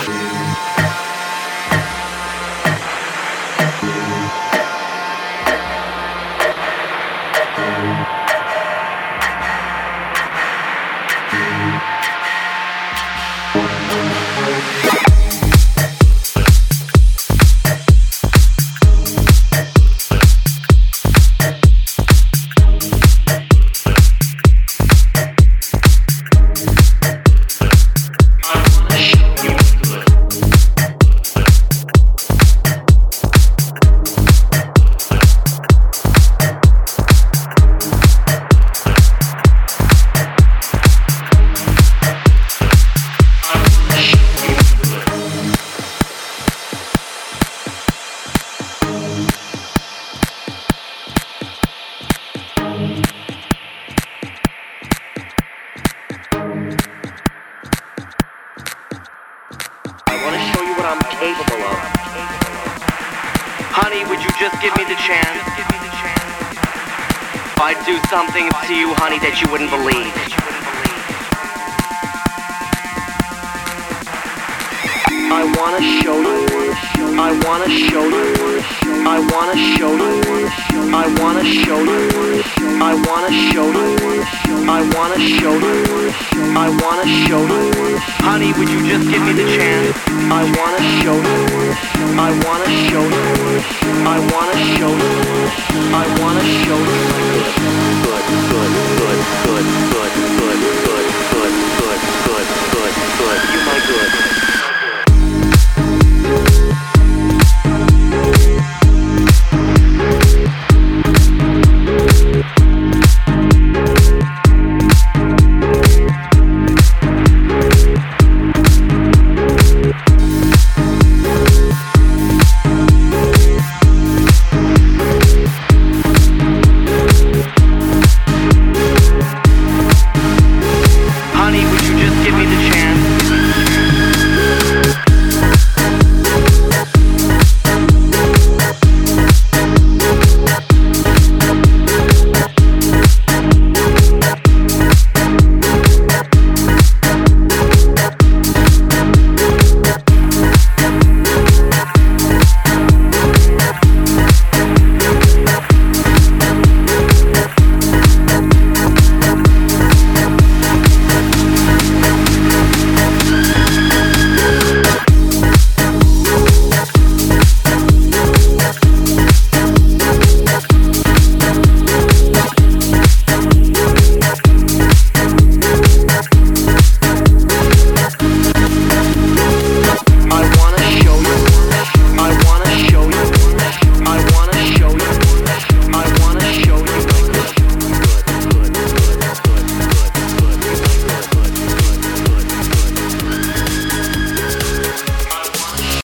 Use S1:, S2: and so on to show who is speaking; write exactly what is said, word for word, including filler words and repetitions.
S1: Honey, would you just give me the chance? I'd do something to you, honey, that you wouldn't believe. I wanna show you, I wanna show you, I wanna show you, I wanna show you, I wanna show you, I wanna show you, I wanna show you. Honey, would you just give me the chance? I wanna show you, I wanna show you, I wanna show you, I wanna show you. Good, good, good, good, good, good, good, good, good, good, good, good, you my good.